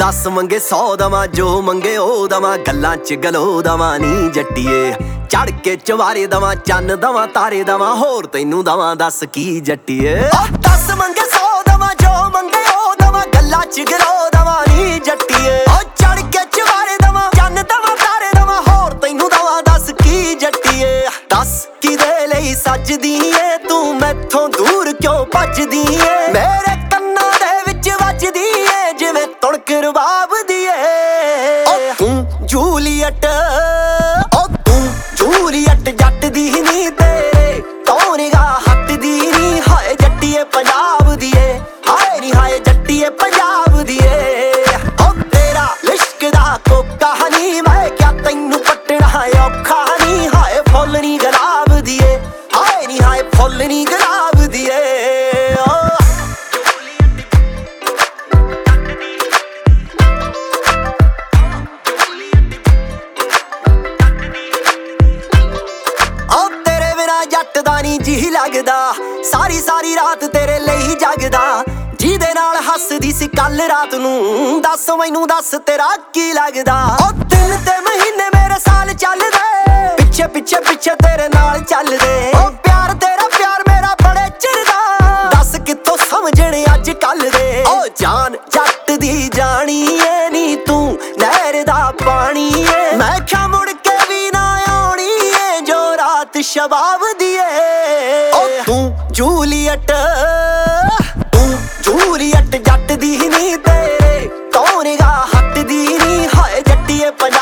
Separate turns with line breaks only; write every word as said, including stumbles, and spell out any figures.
दस मंगे सौ दवा, जो मंगे ओ दवा, गल्लां च गलो दवा नी जट्टिए। चढ़ के चवारे दवा, चन्न दवा, तारे दवा, होर तैनू दवा दस की जट्टिए। दस मंगे सौ दवा, जो मंगे ओ दवा, गल्लां च गलो दवा नी जट्टिए। चढ़ के चवारे दवा, चन्न दवा, तारे दवा, होर तैनू दवा दस की जट्टिए। दस किदे लई सजदी ए तू, मैथों दूर क्यों भजदी ए? मेरे कन्नां दे विच वजदी ए जिवें तुणक रबाब दी ए। ओ तू जूलीएट, ओ तू जूलीएट जट दी नी, तेरे तो निगाह हटदी नी। हाय जट्टिए पंजाब दी ए, हाय नी हाय जट्टिए पंजाब दी ए। ओ तेरा लिश्कदा कोका नी, मैं क्या तैनू पटना औखा नी। हाय फुल नी गुलाब दी ए, हाय नी हाय फुल नी गुलाब दी ए। जट दा नी जी लगदा, सारी सारी रात तेरे लई जगदा। जिहदे नाल हसदी सी कल रात नू, दस मैनू दस तेरा की लगदा। ओ दिन ते महीने मेरे साल चलदे, पिछे पिछे पिछे तेरे नाल चलदे। ओ प्यार तेरा प्यार मेरा बड़े चिर दा, दस कित्थों समझणे अज कल दे। ओ जान जट दी जानी ए नी, तू नहर दा पानी ए। मैं क्या मुड़ के भी ना आउणी ए, जो रात शबाब दी ए। ओ तू जूलीएट, तू जूलीएट जट दी नी, तेरे तो निगाह हटदी नी। हाय जट्टिए पंजाब